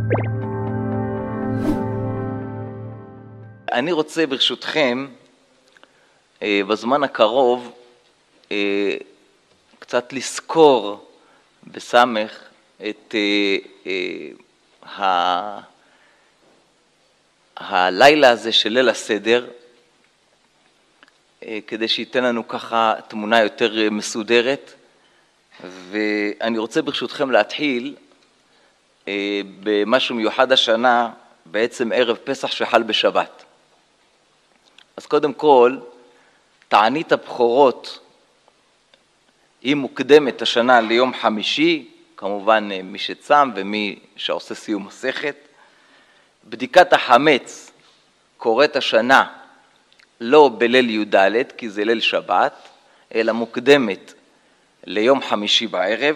אני רוצה ברשותכם בזמן הקרוב קצת לזכור בסמך את הלילה הזה של ליל הסדר, כדי שייתן לנו ככה תמונה יותר מסודרת. ואני רוצה ברשותכם להתחיל במשהו מיוחד השנה, בעצם ערב פסח שחל בשבת. אז קודם כל, תענית הבכורות היא מוקדמת השנה ליום חמישי, כמובן מי שצם ומי שעושה סיום מסכת. בדיקת החמץ קורית השנה לא בליל י"ד, כי זה ליל שבת, אלא מוקדמת ליום חמישי בערב.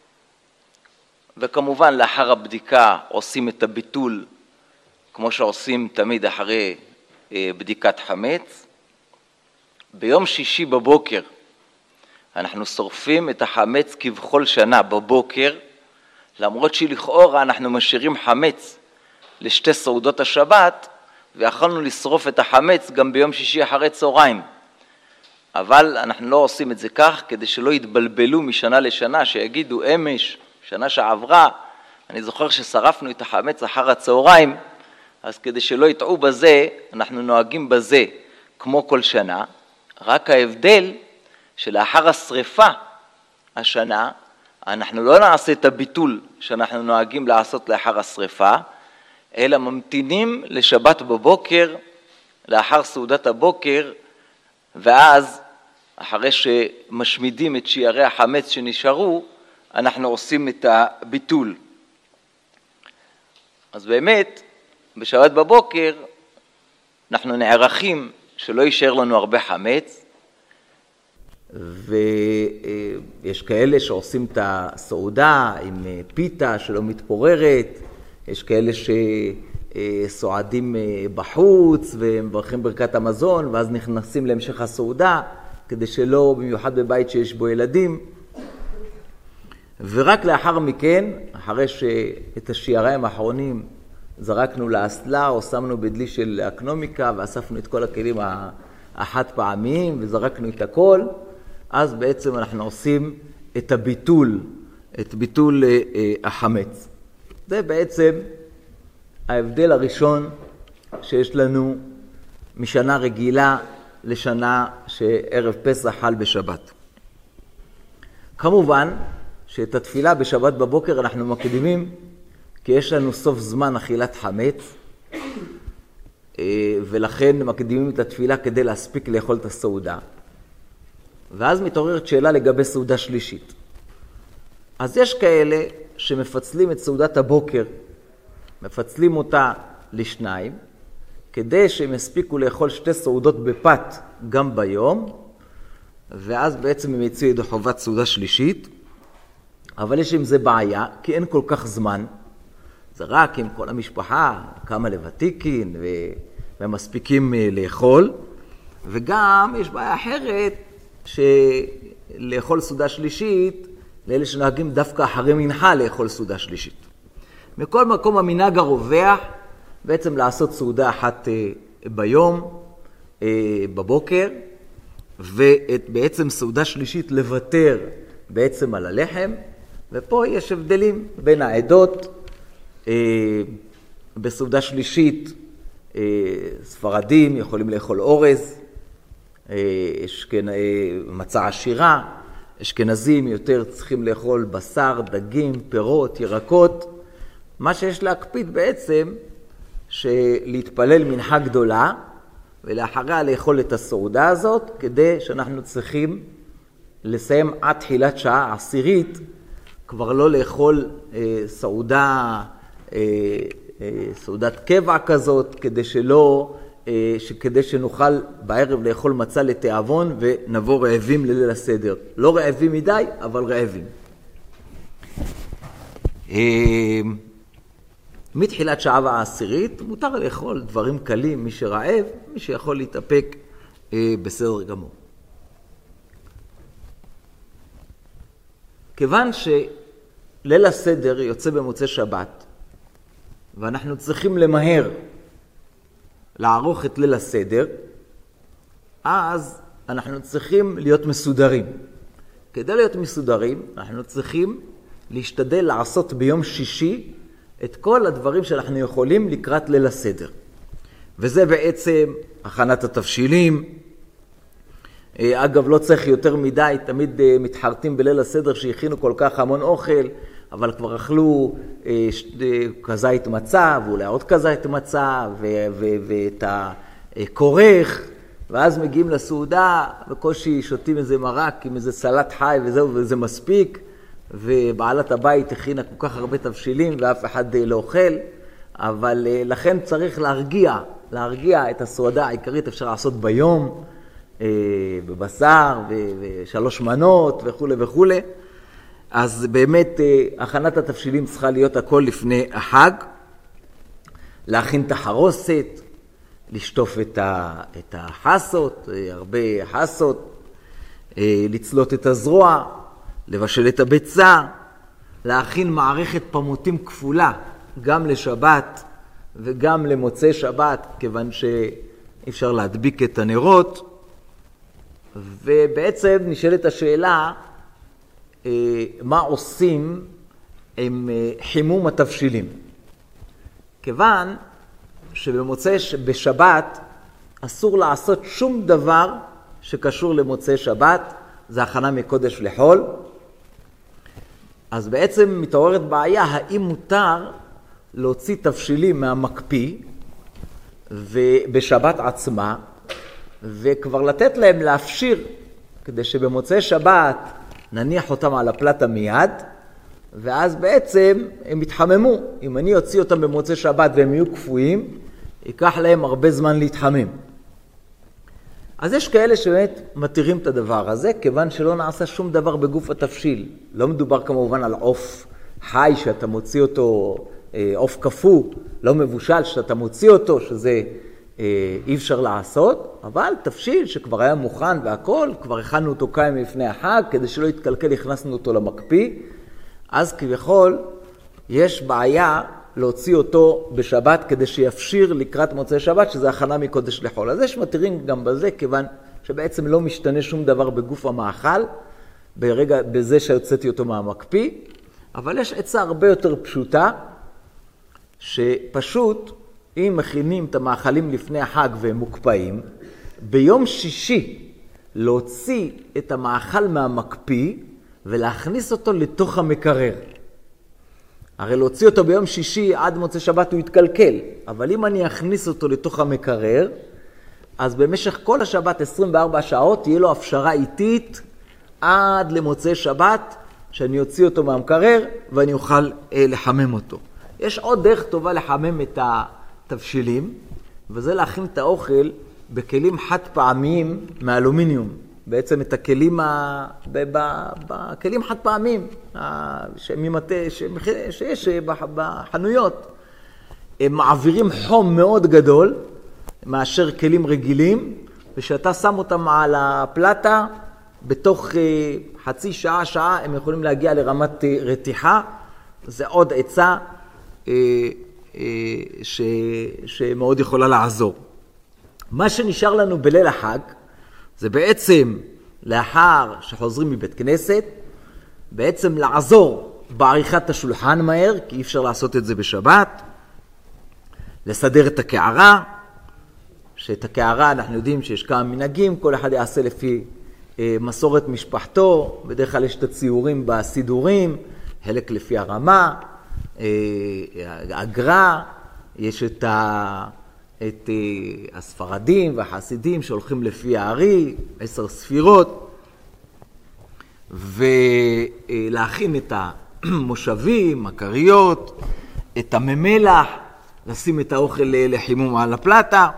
וכמובן לאחר הבדיקה עושים את הביטול, כמו שעושים תמיד אחרי בדיקת חמץ. ביום שישי בבוקר אנחנו שורפים את החמץ כבכל שנה בבוקר, למרות שלכאורה אנחנו משאירים חמץ לשתי סעודות השבת, ויכולנו לשרוף את החמץ גם ביום שישי אחרי צהריים. אבל אנחנו לא עושים את זה כך, כדי שלא יתבלבלו משנה לשנה, שיגידו אמש, שנה שעברה, אני זוכר ששרפנו את החמץ אחר הצהריים, אז כדי שלא יטעו בזה, אנחנו נוהגים בזה כמו כל שנה. רק ההבדל שלאחר השריפה השנה, אנחנו לא נעשה את הביטול שאנחנו נוהגים לעשות לאחר השריפה, אלא ממתינים לשבת בבוקר, לאחר סעודת הבוקר, ואז אחרי שמשמידים את שיערי החמץ שנשארו, אנחנו עושים את הביטול. אז באמת, בשבת בבוקר אנחנו נערכים שלא יישאר לנו הרבה חמץ, ויש כאלה שעושים את הסעודה עם פיתה שלא מתפוררת, יש כאלה שסועדים בחוץ ומברכים ברכת המזון, ואז נכנסים להמשך הסעודה, כדי שלא, במיוחד בבית שיש בו ילדים. ורק לאחר מכן, אחרי שאת השיעריים האחרונים זרקנו לאסלה או שמנו בדלי של אקנומיקה ואספנו את כל הכלים החד פעמיים וזרקנו את הכל, אז בעצם אנחנו עושים את ביטול החמץ. זה בעצם ההבדל הראשון שיש לנו משנה רגילה לשנה שערב פסח חל בשבת. כמובן שאת התפילה בשבת בבוקר אנחנו מקדימים, כי יש לנו סוף זמן אכילת חמץ, ולכן מקדימים את התפילה כדי להספיק לאכול את הסעודה. ואז מתעוררת שאלה לגבי סעודה שלישית. אז יש כאלה שמפצלים את סעודת הבוקר, מפצלים אותה לשניים, כדי שהם יספיקו לאכול שתי סעודות בפת גם ביום, ואז בעצם הם יצאו ידי חובת סעודה שלישית. אבל יש עם זה בעיה, כי אין כל כך זמן. זה רק עם כל המשפחה, כמה לוותיקין, והם מספיקים לאכול. וגם יש בעיה אחרת, שלאכול סעודה שלישית, לאלה שנוהגים דווקא אחרי מנחה לאכול סעודה שלישית. מכל מקום המנהג הרווח, בעצם לעשות סעודה אחת ביום, בבוקר, ובעצם סעודה שלישית לוותר בעצם על הלחם, ופה יש הבדלים בין העדות. בסעודה שלישית ספרדים יכולים לאכול אורז, מצה עשירה, אשכנזים יותר צריכים לאכול בשר, דגים, פירות, ירקות. מה שיש להקפיד בעצם שלהתפלל מנחה גדולה, ולאחריה לאכול את הסעודה הזאת, כדי שאנחנו צריכים לסיים עד תחילת שעה עשירית, כבר לא לאכול סעודת קבע כזאת, כדי שנוכל בערב לאכול מצה לתיאבון ונבוא רעבים לליל הסדר. לא רעבים מדי, אבל רעבים. מתחילת שעה העשירית מותר לאכול דברים קלים, מי שרעב, מי שיכול להתאפק בסדר גמור. כיוון שליל הסדר יוצא במוצאי שבת, ואנחנו צריכים למהר לערוך את ליל הסדר, אז אנחנו צריכים להיות מסודרים. כדי להיות מסודרים, אנחנו צריכים להשתדל לעשות ביום שישי את כל הדברים שאנחנו יכולים לקראת ליל הסדר. וזה בעצם הכנת התבשילים. אגב, לא צריך יותר מדי, תמיד מתחרטים בליל הסדר שהכינו כל כך המון אוכל, אבל כבר אכלו כזית מצה, ואולי עוד כזית מצה, ואת הכורך, ואז מגיעים לסעודה, בקושי שותים איזה מרק עם איזה סלט חי וזהו, וזה מספיק, ובעלת הבית הכינה כל כך הרבה תבשילים, ואף אחד לא אוכל, אבל לכן צריך להרגיע את הסעודה העיקרית, אפשר לעשות ביום, בבשר ושלוש מנות וכו' וכו'. אז באמת הכנת התבשילים צריכה להיות הכל לפני החג, להכין את החרוסת, לשטוף את החסות, הרבה חסות, לצלות את הזרוע, לבשל את הביצה, להכין מערכת פמותים כפולה, גם לשבת וגם למוצאי שבת, כיוון שאי אפשר להדביק את הנרות. ובעצם נשאלת השאלה, מה עושים עם חימום התבשילים? כיוון שבשבת אסור לעשות שום דבר שקשור למוצאי שבת, זה הכנה מקודש לחול. אז בעצם מתעוררת בעיה, האם מותר להוציא תבשילים מהמקפיא ובשבת עצמה, וכבר לתת להם להפשיר, כדי שבמוצאי שבת נניח אותם על הפלטה מיד, ואז בעצם הם יתחממו. אם אני אוציא אותם במוצאי שבת והם יהיו קפואים, ייקח להם הרבה זמן להתחמם. אז יש כאלה שבאמת מתירים את הדבר הזה, כיוון שלא נעשה שום דבר בגוף התבשיל. לא מדובר כמובן על עוף חי שאתה מוציא אותו, עוף קפוא, לא מבושל שאתה מוציא אותו, שזה אי אפשר לעשות, אבל תבשיל שכבר היה מוכן והכל, כבר הכנו אותו כמה לפני החג, כדי שלא יתקלקל הכנסנו אותו למקפיא, אז כביכול יש בעיה להוציא אותו בשבת כדי שיפשיר לקראת מוצאי שבת, שזה הכנה מקודש לחול. אז יש מתירים גם בזה, כיוון שבעצם לא משתנה שום דבר בגוף המאכל, בזה שהוצאתי אותו מהמקפיא, אבל יש עצה הרבה יותר פשוטה, שפשוט אם מכינים את המאכלים לפני החג והם מוקפאים, ביום שישי להוציא את המאכל מהמקפיא ולהכניס אותו לתוך המקרר. הרי להוציא אותו ביום שישי עד מוצאי שבת הוא יתקלקל, אבל אם אני אכניס אותו לתוך המקרר, אז במשך כל השבת 24 שעות תהיה לו הפשרה איטית עד למוצאי שבת, שאני אוציא אותו מהמקרר ואני אוכל לחמם אותו. יש עוד דרך טובה לחמם את התבשילים, וזה להכין את האוכל בכלים חד פעמיים מאלומיניום. בעצם את הכלים, בכלים חד פעמיים שיש בחנויות. הם מעבירים חום מאוד גדול מאשר כלים רגילים, ושאתה שם אותם על הפלטה, בתוך חצי שעה, שעה, הם יכולים להגיע לרמת רתיחה. זה עוד עצה שמאוד יכולה לעזור. מה שנשאר לנו בליל החג, זה בעצם לאחר שחוזרים מבית כנסת, בעצם לעזור בעריכת השולחן מהר, כי אי אפשר לעשות את זה בשבת, לסדר את הקערה, שאת הקערה אנחנו יודעים שיש כמה מנהגים, כל אחד יעשה לפי מסורת משפחתו, בדרך כלל יש את הציורים בסידורים, חלק לפי הרמה, הגר"א, יש את הספרדים והחסידים שהולכים לפי הארי, 10 ספירות, ולהכין את המושבים, הכריות, את הממלח, לשים את האוכל לחימום על הפלטה.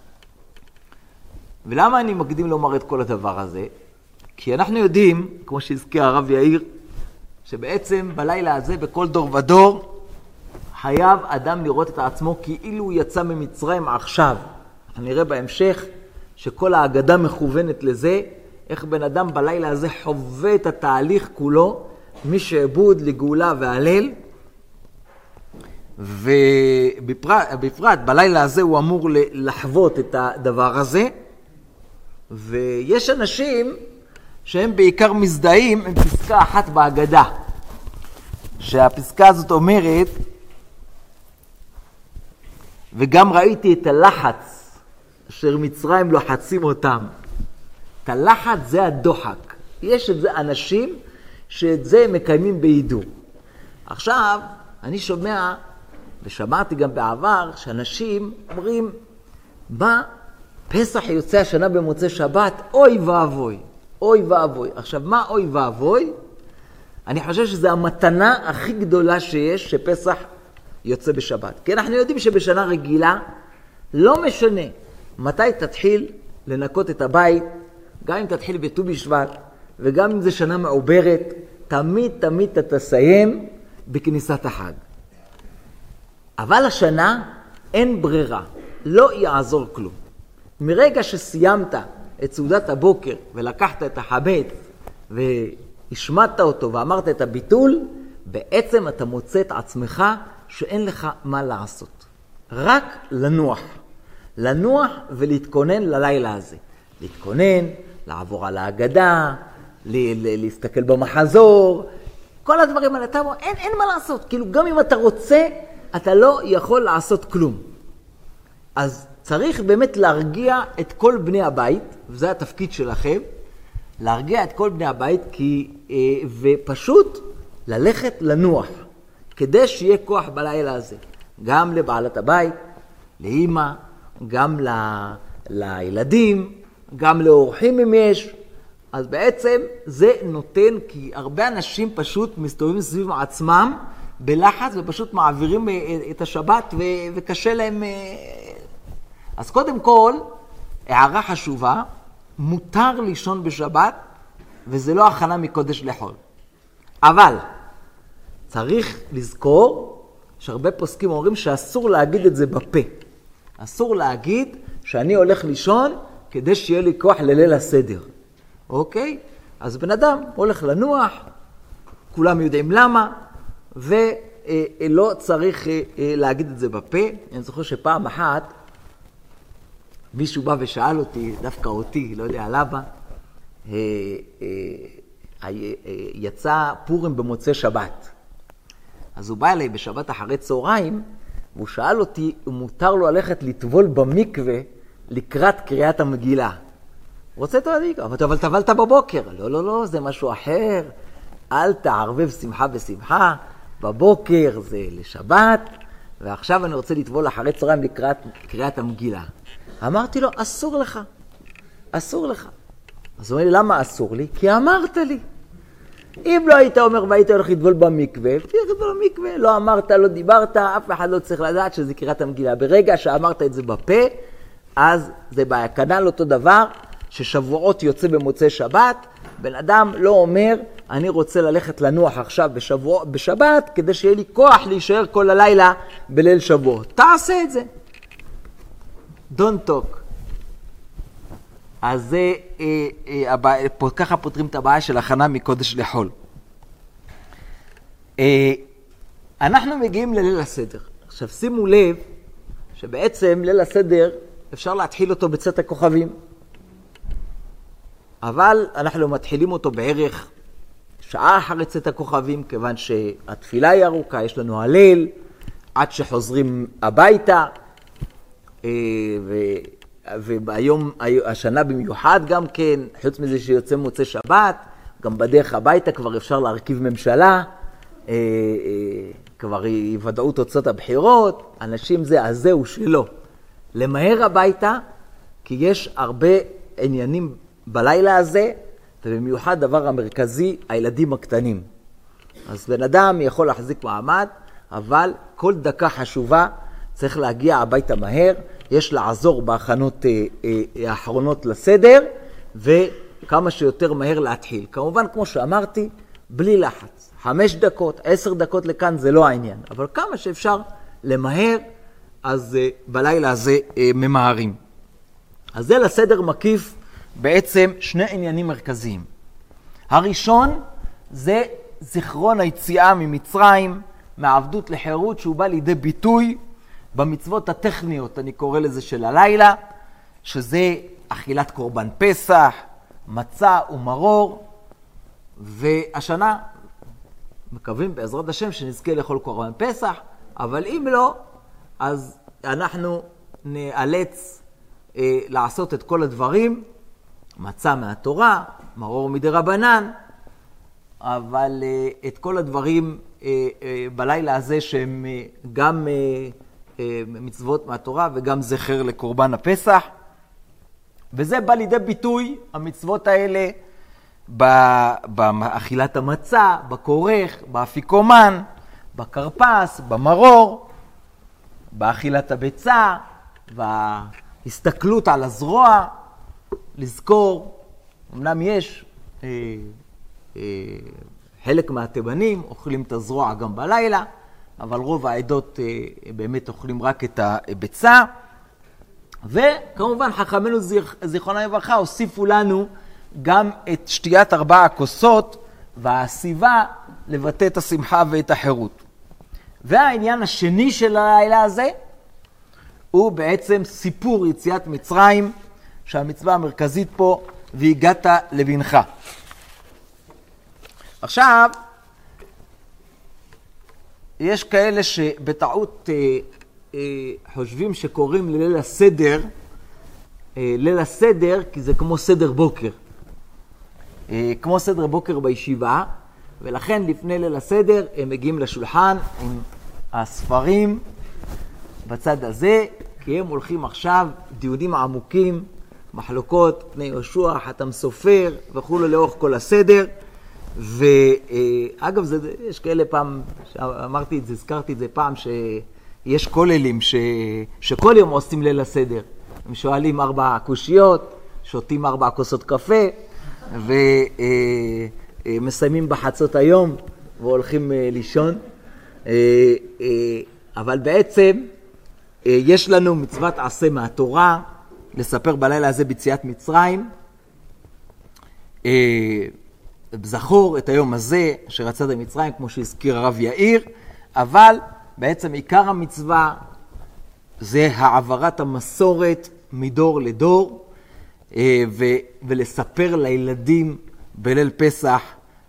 ולמה אני מקדים לומר את כל הדבר הזה? כי אנחנו יודעים, כמו שהזכיר הרב יאיר, שבעצם בלילה הזה בכל דור ודור חייב אדם לראות את עצמו כאילו הוא יצא ממצרים עכשיו. אנחנו נראה בהמשך שכל ההגדה מכוונת לזה, איך בן אדם בלילה הזה חווה את התהליך כולו, משעבוד לגאולה והלל. ובפרט בלילה הזה הוא אמור לחוות את הדבר הזה, ויש אנשים שהם בעיקר מזדהים עם פסקה אחת בהגדה, שהפסקה הזאת אומרת, וגם ראיתי את הלחץ אשר מצרים לוחצים אותם. את הלחץ זה הדוחק. יש את זה אנשים שאת זה מקיימים בידור. עכשיו, אני שומע, ושמעתי גם בעבר, שאנשים אומרים, מה? פסח יוצא השנה במוצאי שבת, אוי ואבוי, אוי ואבוי. עכשיו, מה אוי ואבוי? אני חושב שזו המתנה הכי גדולה שיש, שפסח יוצא בשבת. כי אנחנו יודעים שבשנה רגילה, לא משנה מתי תתחיל לנקות את הבית, גם אם תתחיל בט"ו בשבט, וגם אם זה שנה מעוברת, תמיד אתה תסיים בכניסת החג. אבל השנה אין ברירה, לא יעזור כלום. מרגע שסיימת את סעודת הבוקר ולקחת את החמץ והשמעת אותו ואמרת את הביטול, בעצם אתה מוצא את עצמך שאין לך מה לעשות. רק לנוח ולהתכונן ללילה הזה. להתכונן, לעבור על ההגדה, להסתכל במחזור, כל הדברים האלה. אתה אומר, אין מה לעשות. כאילו גם אם אתה רוצה, אתה לא יכול לעשות כלום. אז צריך באמת להרגיע את כל בני הבית, וזה התפקיד שלכם, להרגיע את כל בני הבית, ופשוט ללכת לנוח, כדי שיהיה כוח בלילה הזה. גם לבעלת הבית, לאמא, גם לילדים, גם לאורחים אם יש. אז בעצם זה נותן, כי הרבה אנשים פשוט מסתובבים סביב עצמם בלחץ, ופשוט מעבירים את השבת וקשה להם. אז קודם כל, הערה חשובה, מותר לישון בשבת, וזה לא הכנה מקודש לחול. אבל צריך לזכור שהרבה פוסקים אומרים שאסור להגיד את זה בפה. אסור להגיד שאני הולך לישון כדי שיהיה לי כוח לליל הסדר. אוקיי? אז בן אדם הולך לנוח, כולם יודעים למה, ולא צריך להגיד את זה בפה. אני זוכר שפעם אחת, מישהו בא ושאל אותי, דווקא אותי, לא יודע למה, יצא פורים במוצאי שבת. אז הוא בא אליי בשבת אחרי צהריים, והוא שאל אותי, הוא מותר לו ללכת לטבול במקווה לקראת קריאת המגילה. הוא רוצה תעדיק, אבל טבלת בבוקר. לא, זה משהו אחר. אל תערבב שמחה בשמחה, בבוקר זה לשבת, ועכשיו אני רוצה לטבול אחרי צהריים לקראת קריאת המגילה. אמרתי לו, אסור לך. אז הוא אומר לי, למה אסור לי? כי אמרת לי. אם לא היית אומר והיית הולך לטבול במקווה, לא אמרת, לא דיברת, אף אחד לא צריך לדעת שזה קריאת המגילה. ברגע שאמרת את זה בפה, אז זה בעיה. כנ"ל אותו דבר, ששבועות יוצא במוצאי שבת, בן אדם לא אומר, אני רוצה ללכת לנוח עכשיו בשבת, כדי שיהיה לי כוח להישאר כל הלילה בליל שבועות. תעשה את זה. Don't talk. אז זה, ככה פותרים את הבעיה של הכנה מקודש לחול. אנחנו מגיעים לליל הסדר. עכשיו שימו לב שבעצם ליל הסדר אפשר להתחיל אותו בצאת הכוכבים. אבל אנחנו מתחילים אותו בערך שעה אחרי צאת הכוכבים, כיוון שהתפילה היא ארוכה, יש לנו הליל, עד שחוזרים הביתה, והיום, השנה במיוחד גם כן, חוץ מזה שיוצא מוצא שבת, גם בדרך הביתה כבר אפשר להרכיב ממשלה, כבר יוודאו תוצאות הבחירות, אנשים זהו שלו. למהר הביתה, כי יש הרבה עניינים בלילה הזה, ובמיוחד דבר המרכזי, הילדים הקטנים. אז בן אדם יכול להחזיק מעמד, אבל כל דקה חשובה צריך להגיע הביתה מהר, יש לעזור בהכנות האחרונות לסדר, וכמה שיותר מהר להתחיל. כמובן, כמו שאמרתי, בלי לחץ. 5 דקות, 10 דקות לכאן זה לא העניין, אבל כמה שאפשר למהר, אז בלילה הזה ממהרים. אז זה לסדר מקיף בעצם 2 עניינים מרכזיים. הראשון זה זיכרון היציאה ממצרים, מעבדות לחירות שהוא בא לידי ביטוי במצוות הטכניות, אני קורא לזה של הלילה, שזה אכילת קורבן פסח, מצה ומרור, והשנה מקווים בעזרת השם שנזכה לאכול קורבן פסח, אבל אם לא, אז אנחנו נאלץ לעשות את כל הדברים, מצה מהתורה, מרור מדרבנן, אבל את כל הדברים בלילה הזה שהם גם מצוות מהתורה וגם זכר לקורבן הפסח. וזה בא לידי ביטוי, המצוות האלה, באכילת המצה, בכורך, באפיקומן, בקרפס, במרור, באכילת הביצה, בהסתכלות על הזרוע, לזכור, אמנם יש חלק מהתימנים אוכלים את הזרוע גם בלילה, אבל רוב העדות באמת אוכלים רק את הביצה. וכמובן חכמינו זיכרונם לברכה הוסיפו לנו גם את שתיית 4 הכוסות והסיבה לבטא את השמחה ואת החירות. והעניין השני של הלילה הזה הוא בעצם סיפור יציאת מצרים, שהמצווה המרכזית פה, והגעת לבנך. עכשיו, יש כאלה שבטעות חושבים שקוראים לליל הסדר, ליל הסדר, כי זה כמו סדר בוקר. כמו סדר בוקר בישיבה, ולכן לפני ליל הסדר הם מגיעים לשולחן עם הספרים בצד הזה, כי הם הולכים עכשיו דיונים עמוקים, מחלוקות, פני יהושע, חתם סופר וכו' לאורך כל הסדר. ואגב, יש כאלה פעם, אמרתי את זה, הזכרתי את זה פעם, שיש כוללים שכל יום עושים ליל הסדר. הם שואלים 4 קושיות, שותים 4 כוסות קפה, ומסיימים בחצות היום והולכים לישון. אבל בעצם יש לנו מצוות עשה מהתורה, לספר בלילה הזה ביציאת מצרים, בזכור את היום הזה שרצת במצרים, כמו שהזכיר הרב יאיר, אבל בעצם עיקר המצווה זה העברת המסורת מדור לדור, ולספר לילדים בליל פסח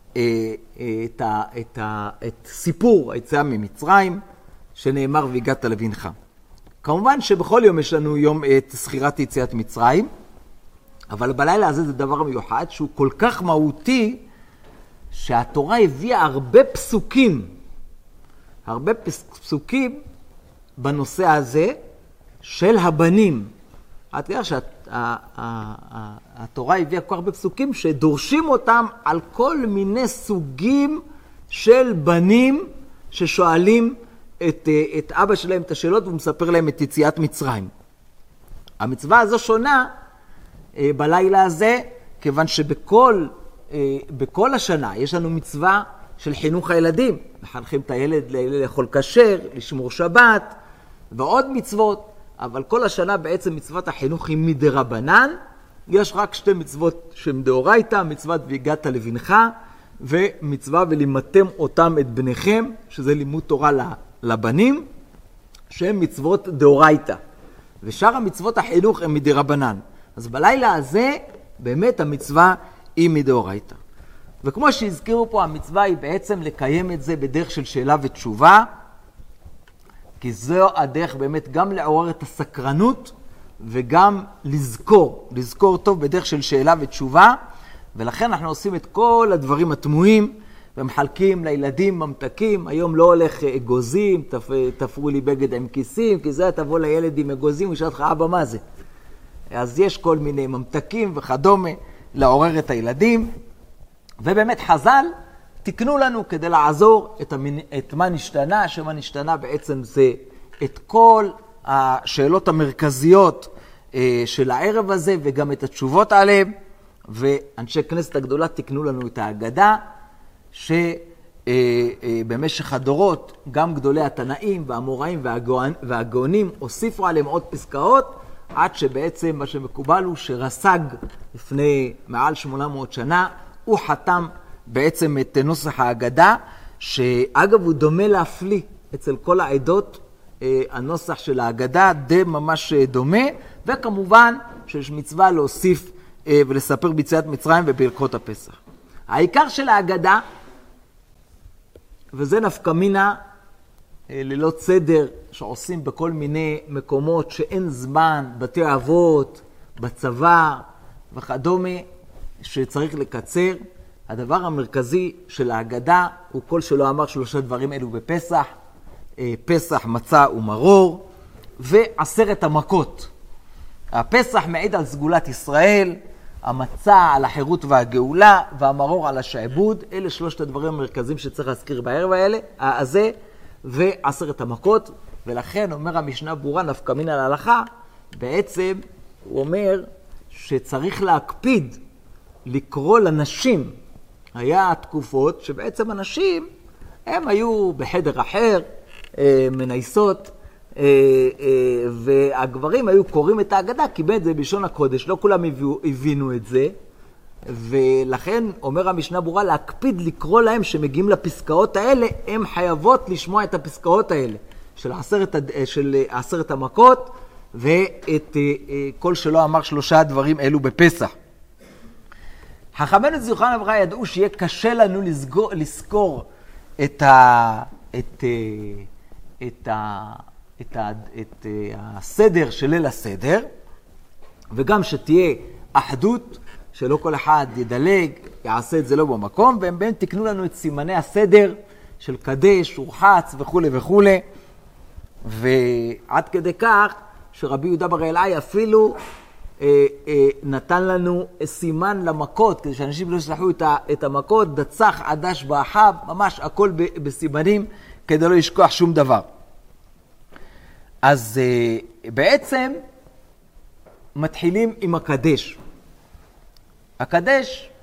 את סיפור היציאה ממצרים, שנאמר והגעת לבנך. כמובן שבכל יום יש לנו יום את זכירת יציאת מצרים, אבל בלילה הזה זה דבר מיוחד שהוא כל כך מהותי, שהתורה הביאה הרבה פסוקים בנושא הזה של הבנים. את יודעת שהתורה הביאה כל הרבה פסוקים שדורשים אותם על כל מיני סוגים של בנים ששואלים את אבא שלהם את השאלות והוא מספר להם את יציאת מצרים. המצווה הזו שונה בלילה הזה, כיוון שבכל השנה יש לנו מצווה של חינוך הילדים. מחנכים את הילד לאכול כשר, לשמור שבת ועוד מצוות, אבל כל השנה בעצם מצוות החינוך היא מדרבנן. יש רק 2 מצוות שהן דאורייתא, מצוות והגעת לבנך, ומצווה ולימדתם אותם את בניכם, שזה לימוד תורה לבנים, שהן מצוות דאורייתא. ושאר המצוות החינוך הן מדרבנן. אז בלילה הזה באמת המצווה היא מדאורייתא. וכמו שהזכירו פה, המצווה היא בעצם לקיים את זה בדרך של שאלה ותשובה, כי זו הדרך באמת גם לעורר את הסקרנות וגם לזכור טוב בדרך של שאלה ותשובה, ולכן אנחנו עושים את כל הדברים התמוהים ומחלקים לילדים ממתקים. היום לא הולך אגוזים, תפרו לי בגד עם כיסים, כי זה תבוא לילד עם אגוזים ושאל לך אבא מה זה. אז יש כל מיני ממתקים וכדומה לעורר את הילדים, ובאמת חז"ל תקנו לנו כדי לעזור את מה נשתנה, שמה נשתנה בעצם זה את כל השאלות המרכזיות של הערב הזה וגם את התשובות עליהם. ואנשי כנסת הגדולה תקנו לנו את ההגדה שבמשך הדורות גם גדולי התנאים והאמוראים והגאונים הוסיפו עליהם עוד פסקאות, עד שבעצם מה שמקובל הוא שרס"ג לפני מעל 800 שנה הוא חתם בעצם את נוסח ההגדה, שאגב הוא דומה להפליא אצל כל העדות, הנוסח של ההגדה די ממש דומה, וכמובן שיש מצווה להוסיף ולספר ביציאת מצרים וברכות הפסח. העיקר של ההגדה, וזה נפקא מינה ללא סדר שעושים בכל מיני מקומות שאין זמן, בתי אבות, בצבא וכדומה, שצריך לקצר. הדבר המרכזי של ההגדה הוא כל שלא אמר 3 דברים אלו בפסח, פסח, מצה ומרור, ו10 המכות. הפסח מעיד על סגולת ישראל, המצה על החירות והגאולה, והמרור על השעבוד. אלה 3 הדברים המרכזיים שצריך להזכיר בערב הזה, ו10 המכות. ולכן אומר המשנה ברורה, נפקא מינה להלכה, בעצם הוא אומר שצריך להקפיד לקרוא לנשים. היה תקופות שבעצם הנשים הם היו בחדר אחר, מנייסות, והגברים היו קוראים את ההגדה, קיבל את זה בלשון הקודש, לא כולם הבינו את זה, ולכן אומר המשנה ברורה להקפיד לקרוא להם שמגיעים לפסקאות האלה, הם חייבות לשמוע את הפסקאות האלה של 10 המכות, ואת כל שלא אמר 3 דברים אלו בפסח. חכמינו זיכרונם לברכה ידעו שיהיה קשה לנו לזכור את הסדר של ליל הסדר, וגם שתהיה אחדות, שלא כל אחד ידלג, יעשה את זה לא במקום, והם בין תקנו לנו את סימני הסדר של קדש, ורחץ וכו' וכו'. ועד כדי כך שרבי יהודה בר אלעאי אפילו נתן לנו סימן למכות, כדי שאנשים לא ישלחו את המכות, דצח, עדש באחב, ממש הכל בסימנים, כדי לא לשכוח שום דבר. אז בעצם מתחילים עם הקדש. הקדש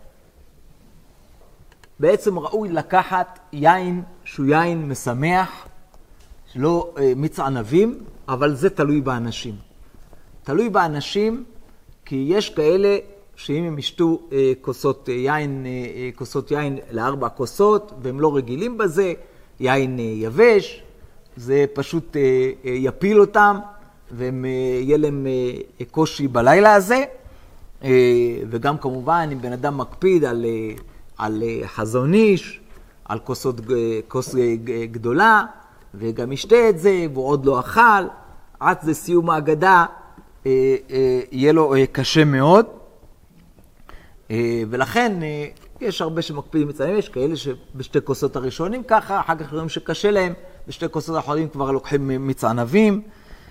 בעצם ראוי לקחת יין שהוא יין משמח, לא מיץ ענבים, אבל זה תלוי באנשים. תלוי באנשים, כי יש כאלה שאם הם ישתו כוסות יין ל4 כוסות, והם לא רגילים בזה, יין יבש, זה פשוט יפיל אותם, ויהיה להם קושי בלילה הזה. וגם כמובן, אם בן אדם מקפיד על חזון איש, על כוס גדולה, וגם ישתה את זה, והוא עוד לא אכל, עד לסיום ההגדה, יהיה לו קשה מאוד. ולכן יש הרבה שמקפידים מצרים, יש כאלה שבשתי כוסות הראשונים ככה, אחר כך רואים שקשה להם, בשתי כוסות האחרונים כבר לוקחים מיץ ענבים,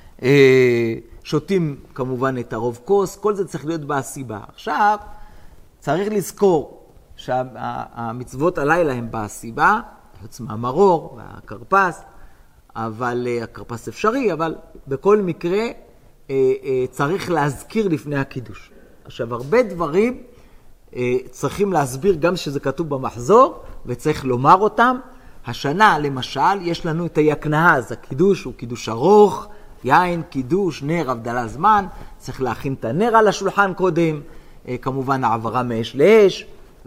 שותים כמובן את הרוב כוס, כל זה צריך להיות בסיבה. עכשיו צריך לזכור שהמצוות הלילה הם בסיבה, חוץ מהמרור והקרפס, אבל הקרפס אפשרי, אבל בכל מקרה צריך להזכיר לפני הקידוש. עכשיו הרבה דברים צריכים להסביר גם שזה כתוב במחזור, וצריך לומר אותם. השנה למשל יש לנו את היקנאה, אז הקידוש הוא קידוש ארוך, יין, קידוש, נר, הבדלה זמן, צריך להכין את הנר על השולחן קודם, כמובן העברה מאש לאש,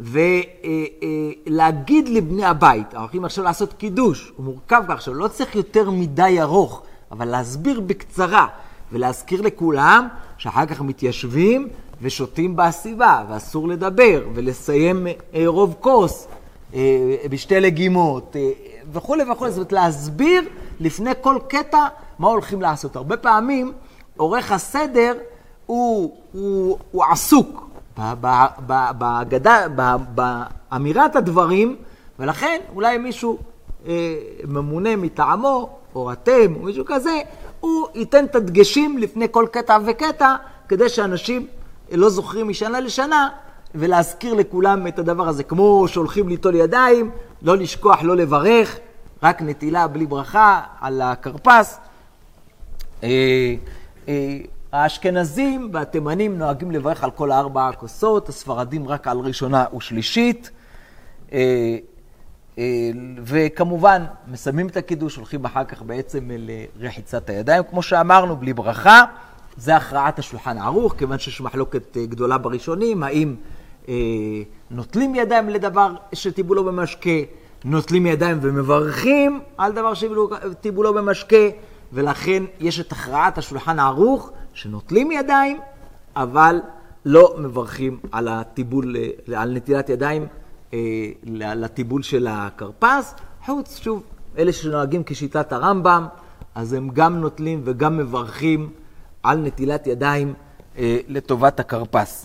ולהגיד לבני הבית, הולכים עכשיו לעשות קידוש, הוא מורכב כך שלא צריך יותר מדי ארוך, אבל להסביר בקצרה, ולהזכיר לכולם שאחר כך מתיישבים ושותים בסיבה, ואסור לדבר, ולסיים רוב כוס, בשתי לגימות, וכו' וכו'. זאת אומרת, להסביר לפני כל קטע מה הולכים לעשות. הרבה פעמים עורך הסדר הוא עסוק באמירת הדברים, ולכן אולי מישהו ממונה מטעמו, או אתם, או מישהו כזה, הוא ייתן את הדגשים לפני כל קטע וקטע, כדי שאנשים לא זוכרים משנה לשנה, ולהזכיר לכולם את הדבר הזה. כמו שהולכים ליטול ידיים, לא לשכוח, לא לברך, רק נטילה בלי ברכה על הכרפס. האשכנזים והתימנים נוהגים לברך על כל 4 הכוסות, הספרדים רק על ראשונה ושלישית, וכמובן מסיימים את הקידוש, הולכים אחר כך בעצם לרחיצת הידיים, כמו שאמרנו, בלי ברכה. זה הכרעת השולחן הערוך, כיוון שיש מחלוקת גדולה בראשונים, האם נוטלים ידיים לדבר שטיבו לו במשקה, נוטלים ידיים ומברכים על דבר שטיבולו במשקה, ולכן יש את הכרעת השולחן הערוך שנוטלים ידיים, אבל לא מברכים על הטיבול, על נטילת ידיים, לטיבול של הכרפס. חוץ, שוב, אלה שנוהגים כשיטת הרמב"ם, אז הם גם נוטלים וגם מברכים על נטילת ידיים לטובת הכרפס.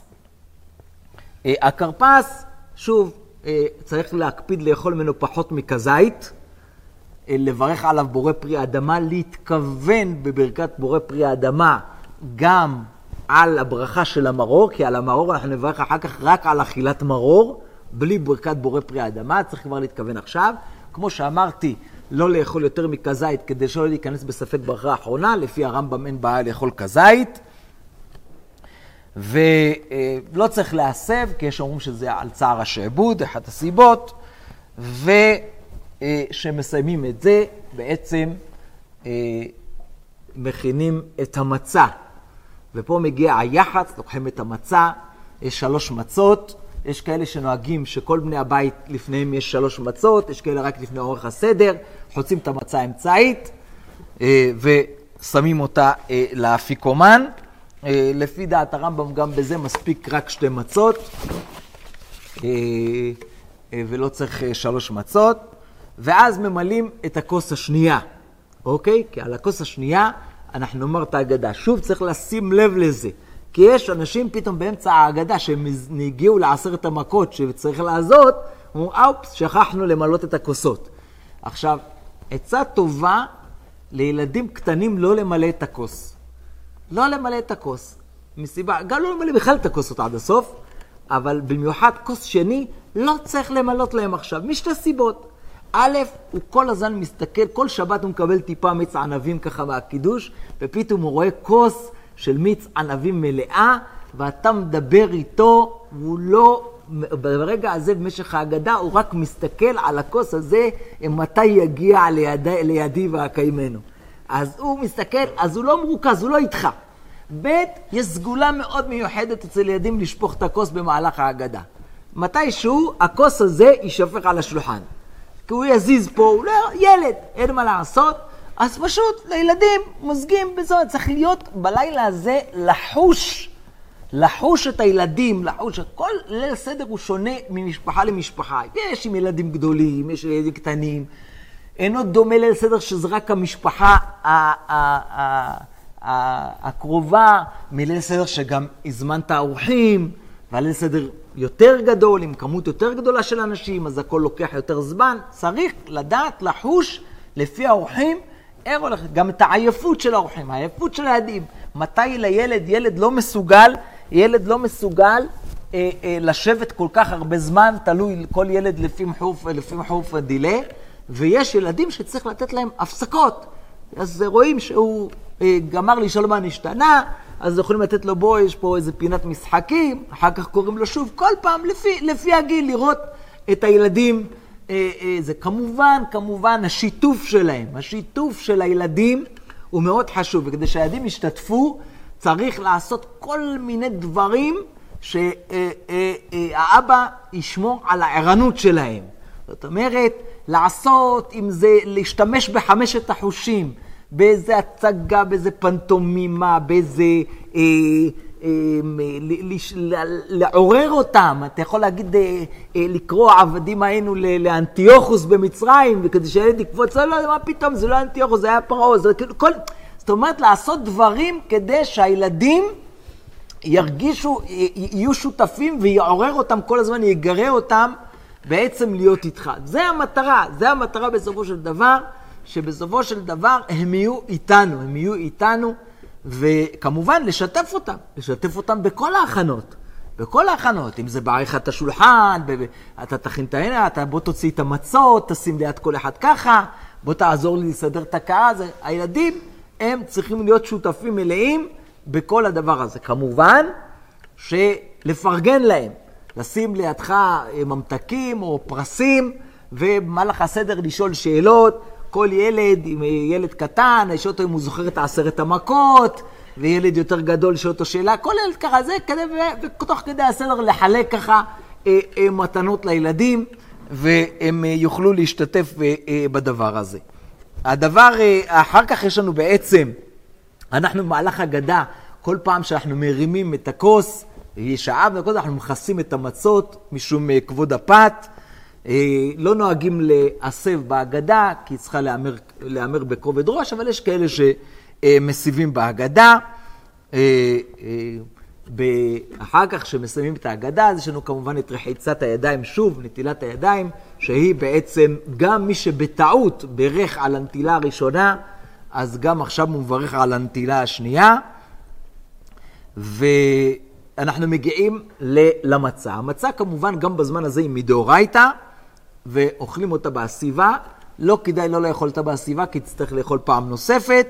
הכרפס, שוב, צריך להקפיד לאכול ממנו פחות מכזית, לברך עליו בורא פרי האדמה, להתכוון בברכת בורא פרי האדמה גם על הברכה של המרור, כי על המרור אנחנו נברך אחר כך רק על אכילת מרור, בלי ברכת בורא פרי האדמה, צריך כבר להתכוון עכשיו. כמו שאמרתי, לא לאכול יותר מכזית כדי שלא להיכנס בספק ברכה האחרונה, לפי הרמב"ם אין בעיה לאכול כזית. ולא צריך להסב, כי יש אומרים שזה על צער השעבוד, אחת הסיבות, ושמסיימים את זה, בעצם מכינים את המצה. ופה מגיע היחץ, לוקחים את המצה, יש 3 מצות, יש כאלה שנוהגים שכל בני הבית לפניהם יש 3 מצות, יש כאלה רק לפני אורך הסדר, חוצים את המצה האמצעית, ושמים אותה לאפיקומן. לפי דעת הרמב"ם גם בזה מספיק רק 2 מצות, ולא צריך 3 מצות, ואז ממלאים את הכוס השנייה, אוקיי? כי על הכוס השנייה אנחנו נאמר את ההגדה. שוב צריך לשים לב לזה, כי יש אנשים פתאום באמצע ההגדה שהם הגיעו ל10 המכות שצריך לעשות, אומרים, אופס, שכחנו למלות את הכוסות. עכשיו, עצה טובה לילדים קטנים לא למלא את הכוס. לא למלא את הכוס, מסיבה, גם לא למלא בכלל את הכוסות עד הסוף, אבל במיוחד כוס שני לא צריך למלות להם עכשיו, משתי סיבות. א', הוא כל הזמן מסתכל, כל שבת הוא מקבל טיפה מיץ ענבים ככה מהקידוש, ופתאום הוא רואה כוס של מיץ ענבים מלאה, ואתה מדבר איתו, והוא לא, ברגע הזה במשך ההגדה, הוא רק מסתכל על הכוס הזה, מתי יגיע לידי והקיימנו. אז הוא מסתכל, אז הוא לא מרוכז, הוא לא איתך. ב', יש סגולה מאוד מיוחדת אצל ילדים לשפוך את הכוס במהלך ההגדה. מתישהו הכוס הזה יישפך על השולחן. כי הוא יזיז פה, הוא לא ילד, אין מה לעשות. אז פשוט לילדים מוזגים בזאת, צריך להיות בלילה הזה לחוש את הילדים, לחוש, כל ליל סדר הוא שונה ממשפחה למשפחה. יש עם ילדים גדולים, יש ילדים קטנים, אינו דומה ליל סדר שזה רק המשפחה הקרובה, מליל סדר שגם הזמנת האורחים, והליל סדר יותר גדול, עם כמות יותר גדולה של אנשים, אז הכל לוקח יותר זמן. צריך לדעת, לחוש לפי האורחים, גם את העייפות של האורחים, העייפות של הילדים. מתי ילד לא מסוגל לשבת כל כך הרבה זמן, תלוי כל ילד לפי מחוף הדילה, ויש ילדים שצריך לתת להם הפסקות. אז רואים שהוא גמר לשאול מה נשתנה, אז יכולים לתת לו בו, יש פה איזה פינת משחקים, אחר כך קוראים לו שוב, כל פעם לפי הגיל, לראות את הילדים. זה כמובן השיתוף של הילדים הוא מאוד חשוב, וכדי שהילדים ישתתפו, צריך לעשות כל מיני דברים שהאבא ישמור על הערנות שלהם. זאת אומרת, לעשות, אם זה להשתמש ב5 החושים, באיזה הצגה, באיזה פנטומימה, באיזה לעורר אותם. אתה יכול להגיד, לקרוא עבדים היינו לאנטיוכוס במצרים, וכדי שהילד יקפוץ, לא, מה פתאום, זה לא אנטיוכוס, זה היה פרעה, זאת אומרת, לעשות דברים כדי שהילדים ירגישו, יהיו שותפים ויעורר אותם כל הזמן, יגרה אותם בעצם להיות איתך. זה המטרה בסופו של דבר, שבסופו של דבר הם יהיו איתנו, וכמובן לשתף אותם בכל ההכנות, אם זה בעריכת השולחן, אתה תכין את העינה, בוא תוציא את המצות, תשים ליד כל אחד ככה, בוא תעזור לי לסדר את הקעה, הילדים הם צריכים להיות שותפים מלאים בכל הדבר הזה. כמובן שלפרגן להם, לשים לידך ממתקים או פרסים, ובמהלך הסדר לשאול שאלות, כל ילד קטן, יש אותו אם הוא זוכר את 10 המכות, וילד יותר גדול שואל אותו שאלה, כל ילד ככה, זה כדי, ותוך כדי הסדר לחלק ככה מתנות לילדים, והם יוכלו להשתתף בדבר הזה. הדבר, אחר כך יש לנו בעצם, אנחנו במהלך הגדה, כל פעם שאנחנו מרימים את הכוס, שאבנו הכוס, אנחנו מכסים את המצות משום כבוד הפת. לא נוהגים להסב בהגדה, כי היא צריכה להאמר בכובד ראש, אבל יש כאלה שמסיבים בהגדה. אחר כך שמסיימים את ההגדה, אז יש לנו כמובן את רחיצת הידיים שוב, נטילת הידיים, שהיא בעצם גם מי שבטעות ברך על הנטילה הראשונה, אז גם עכשיו הוא מברך על הנטילה השנייה. ואנחנו מגיעים למצה. המצה כמובן גם בזמן הזה היא מדאורייתא, ואוכלים אותה בהסיבה. לא כדאי לא לאכול אותה בהסיבה, כי תצטרך לאכול פעם נוספת,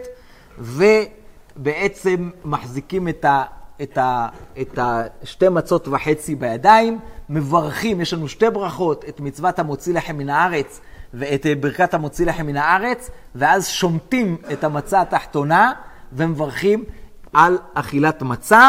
ובעצם מחזיקים את שתי מצות וחצי בידיים, מברכים, יש לנו שתי ברכות, את מצוות המוציא לחם מן הארץ, ואת ברכת המוציא לחם מן הארץ, ואז שומטים את המצה התחתונה, ומברכים על אכילת מצה,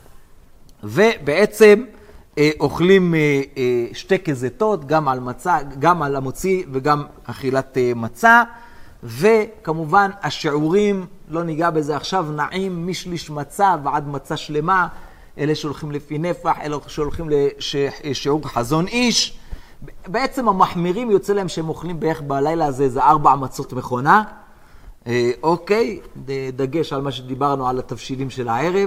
ובעצם אוכלים שתי כזיתות, גם על מצה, גם על המוציא וגם אכילת מצה, וכמובן השיעורים, לא ניגע בזה עכשיו, נעים משליש מצה ועד מצה שלמה, אלה שהולכים לפי נפח, אלה שהולכים לשיעור חזון איש. בעצם המחמירים יוצא להם שהם אוכלים בערך בלילה הזה, זה 4 מצות מכונה. אוקיי, דגש על מה שדיברנו על התבשילים של הערב.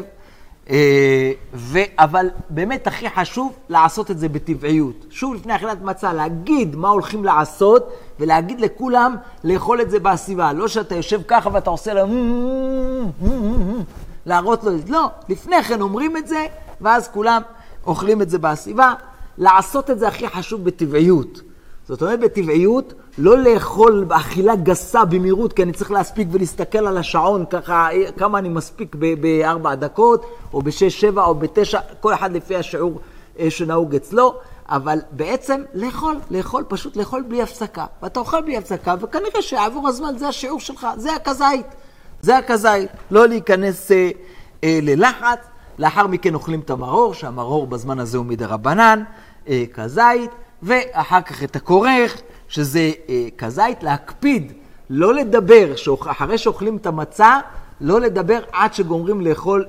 אבל באמת הכי חשוב לעשות את זה בטבעיות. שוב לפני אכילת מצה, להגיד מה הולכים לעשות, ולהגיד לכולם לאכול את זה בהסיבה. לא שאתה יושב ככה ואתה עושה להם להראות לו. לא, לפני כן אומרים את זה, ואז כולם אוכלים את זה בהסיבה. לעשות את זה הכי חשוב בטבעיות. זאת אומרת בטבעיות, לא לאכול באכילה גסה במהירות, כי אני צריך להספיק ולהסתכל על השעון, ככה כמה אני מספיק ב4 דקות, או ב6, 7 או ב9, כל אחד לפי השיעור שנהוג אצלו, אבל בעצם לאכול, פשוט לאכול בלי הפסקה. ואתה אוכל בלי הפסקה, וכנראה שעבור הזמן זה השיעור שלך, זה הכזית. לא להיכנס ללחץ, לאחר מכן אוכלים את המרור, שהמרור בזמן הזה הוא מדרבנן, כזית, ואחר כך את הכורך, שזה כזית, להקפיד, לא לדבר, אחרי שאוכלים את המצה, לא לדבר עד שגומרים לאכול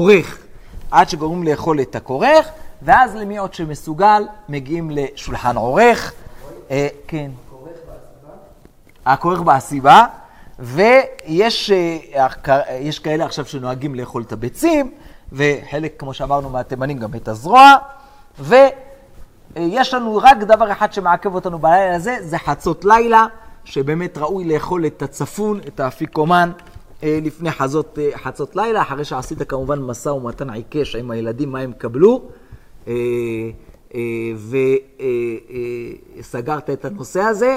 את הכורך, ואז למי עוד שמסוגל, מגיעים לשולחן עורך. כן. הכורך בהסיבה, ויש כאלה עכשיו שנוהגים לאכול את הביצים, וחלק, כמו שאמרנו, מהתימנים גם את הזרוע, יש לנו רק דבר אחד שמעכב אותנו בלילה הזה, זה חצות לילה, שבאמת ראוי לאכול את הצפון, את האפיקומן, לפני חצות לילה, אחרי שעשית כמובן משא ומתן עיקש עם הילדים, מה הם קבלו, וסגרת את הנושא הזה,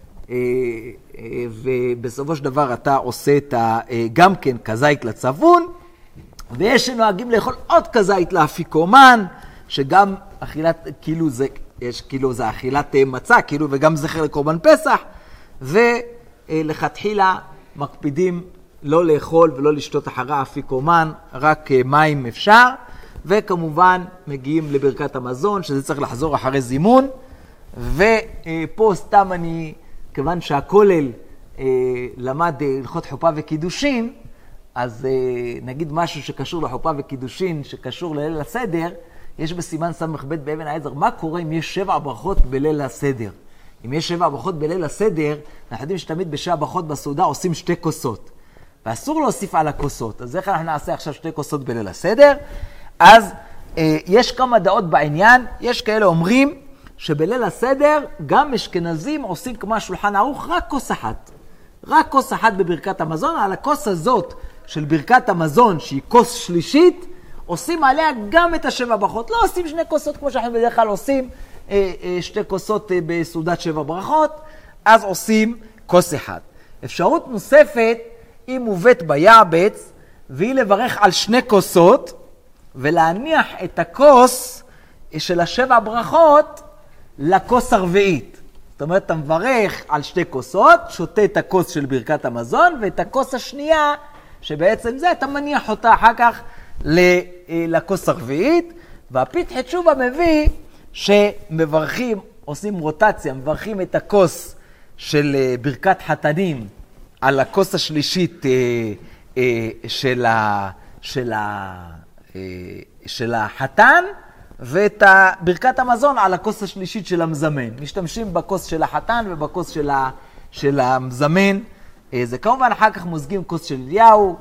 ובסופו של דבר אתה עושה גם כן כזית לצפון, ויש שנוהגים לאכול עוד כזית לאפיקומן, שגם אכילת, כאילו זה אכילת מצה, כאילו וגם זכר לקורבן פסח, ולכתחילה מקפידים לא לאכול ולא לשתות אחרי האפיקומן, רק מים אפשר, וכמובן מגיעים לברכת המזון, שזה צריך לחזור אחרי זימון, ופה סתם כיוון שהכולל למד הלכות חופה וקידושין, אז נגיד משהו שקשור לחופה וקידושין, שקשור לליל הסדר, יש בסימן ס"ב באבן העזר, מה קורה אם יש 7 ברכות בליל הסדר? אם יש 7 ברכות בליל הסדר, אנחנו יודעים שתמיד ב7 ברכות בסעודה עושים 2 כוסות. ואסור להוסיף על הכוסות. אז איך אנחנו נעשה עכשיו 2 כוסות בליל הסדר? אז יש כמה דעות בעניין. יש כאלה אומרים שבליל הסדר גם אשכנזים עושים כמו השולחן ערוך רק כוס אחת. רק כוס אחת בברכת המזון. על הכוס הזאת של ברכת המזון, שהיא כוס שלישית, עושים עליה גם את 7 ברכות. לא עושים 2 כוסות כמו שאנחנו בדרך כלל עושים 2 כוסות בסעודת 7 ברכות, אז עושים כוס אחת. אפשרות נוספת, היא מובאת ביעבץ, והיא לברך על 2 כוסות, ולהניח את הכוס של 7 ברכות לכוס הרביעית. זאת אומרת, אתה מברך על 2 כוסות, שותה את הכוס של ברכת המזון, ואת הכוס השנייה, שבעצם זה, אתה מניח אותה אחר כך לכוס הרביעית, והפתחי תשובה מביא שמברכים עושים רוטציה, מברכים את הכוס של ברכת חתנים על הכוס השלישית של החתן, ואת ברכת המזון על הכוס השלישית של המזמן. משתמשים בכוס של החתן ובכוס של המזמן. זה כמובן אחר כך מוזגים כוס של אליהו,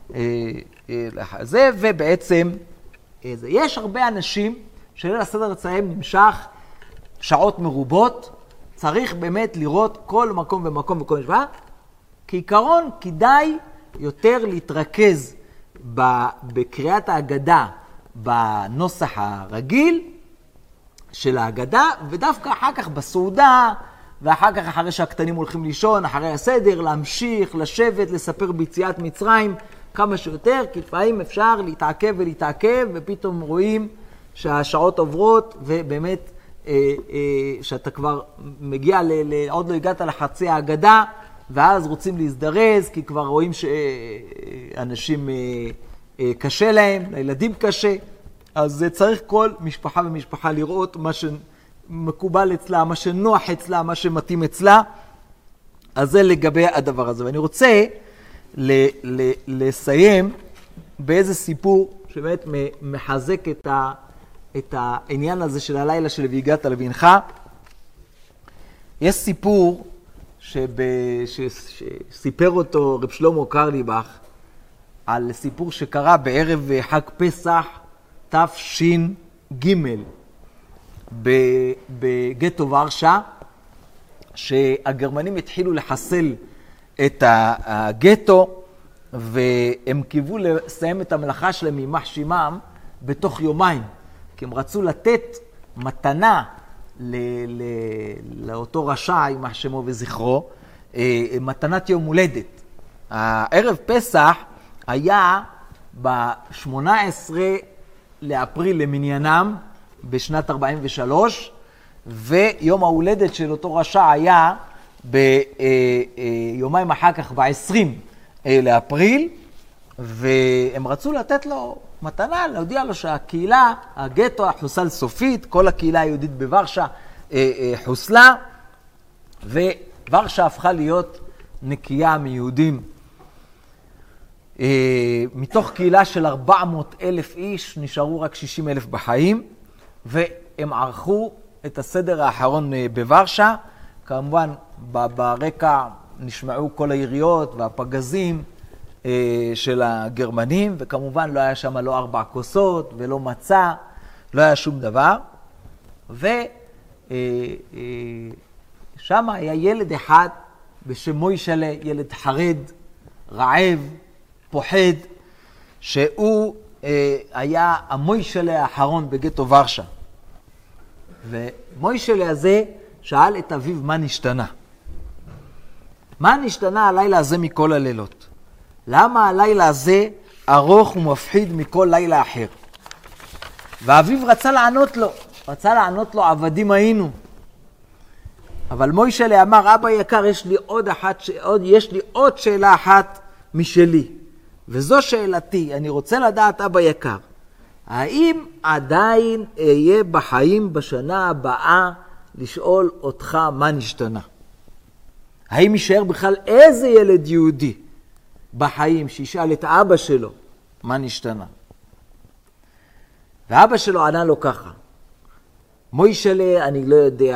זה, ובעצם יש הרבה אנשים שליל הסדר אצלם נמשך שעות מרובות. צריך באמת לראות כל מקום ומקום וכל משוואה. כעיקרון כדאי יותר להתרכז בקריאת ההגדה בנוסח הרגיל של ההגדה, ודווקא אחר כך בסעודה, ואחר כך אחרי שהקטנים הולכים לישון, אחרי הסדר, להמשיך, לשבת, לספר ביציאת מצרים כמה שיותר, כי לפעמים אפשר להתעכב ולהתעכב, ופתאום רואים שהשעות עוברות, ובאמת שאתה כבר מגיע, עוד לא הגעת לחצי ההגדה, ואז רוצים להזדרז, כי כבר רואים שאנשים קשה להם, לילדים קשה, אז צריך כל משפחה ומשפחה לראות מה שמקובל אצלה, מה שנוח אצלה, מה שמתאים אצלה. אז זה לגבי הדבר הזה. ואני רוצה לסיים באיזה סיפור שבאמת מחזק את העניין הזה של הלילה של והגעת לבנך. יש סיפור שסיפר אותו רב שלמה קרליבך, על סיפור שקרה בערב חג פסח תש"ג בגטו ורשה, שהגרמנים התחילו לחסל את הגטו, והם קיוו לסיים את המלאכה שלהם ממח שמם בתוך יומיים, כי הם רצו לתת מתנה לאותו רשע, יימח שמו וזכרו, מתנת יום הולדת. הערב פסח היה ב-18 לאפריל למניינם בשנת 43, ויום ההולדת של אותו רשע היה ביומיים אחר כך ב-20 לאפריל, והם רצו לתת לו מתנה, להודיע לו שהקהילה, הגטו חוסל סופית, כל הקהילה היהודית בוורשה חוסלה, וורשה הפכה להיות נקייה מיהודים. מתוך קהילה של 400,000 איש נשארו רק 60,000 בחיים, והם ערכו את הסדר האחרון בוורשה. כמובן ברקע נשמעו כל היריות והפגזים של הגרמנים, וכמובן לא היה שם לא 4 כוסות ולא מצה, לא היה שום דבר. ושם היה ילד אחד בשם מוישלה, ילד חרד, רעב, פוחד, שהוא היה המוישלה האחרון בגטו ורשה. ומוישלה הזה שאל את אביו מה נשתנה. מה נשתנה הלילה הזה מכל הלילות? למה הלילה הזה ארוך ומפחיד מכל לילה אחר? ואביו רצה לענות לו, עבדים היינו. אבל מוישלה אמר, אבא יקר, יש לי עוד שאלה אחת משלי. וזו שאלתי, אני רוצה לדעת, אבא יקר, האם עדיין אהיה בחיים בשנה הבאה לשאול אותך מה נשתנה? האם יישאר בכלל איזה ילד יהודי בחיים שישאל את אבא שלו מה נשתנה? ואבא שלו ענה לו ככה, מוישלה, אני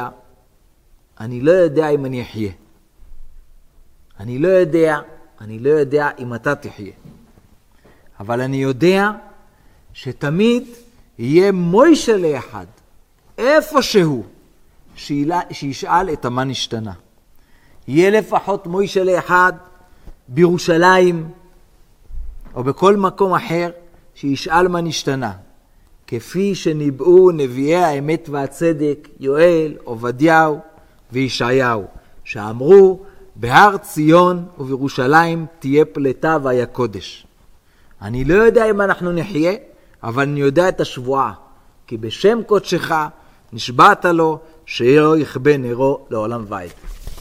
לא יודע אם אני אחיה. אני לא יודע אם אתה תחיה. אבל אני יודע שתמיד יהיה מוישלה אחד, איפשהו, שישאל את מה נשתנה. יהיה לפחות מוישלה אחד בירושלים, או בכל מקום אחר, שישאל מה נשתנה. כפי שניבאו נביאי האמת והצדק, יואל, עובדיהו וישעיהו, שאמרו, בהר ציון ובירושלים תהיה פלטה והיה קודש. אני לא יודע אם אנחנו נחיה, אבל אני יודע את השבועה, כי בשם קודשך נשבעת לו שלא יכבה נרו לעולם ועד.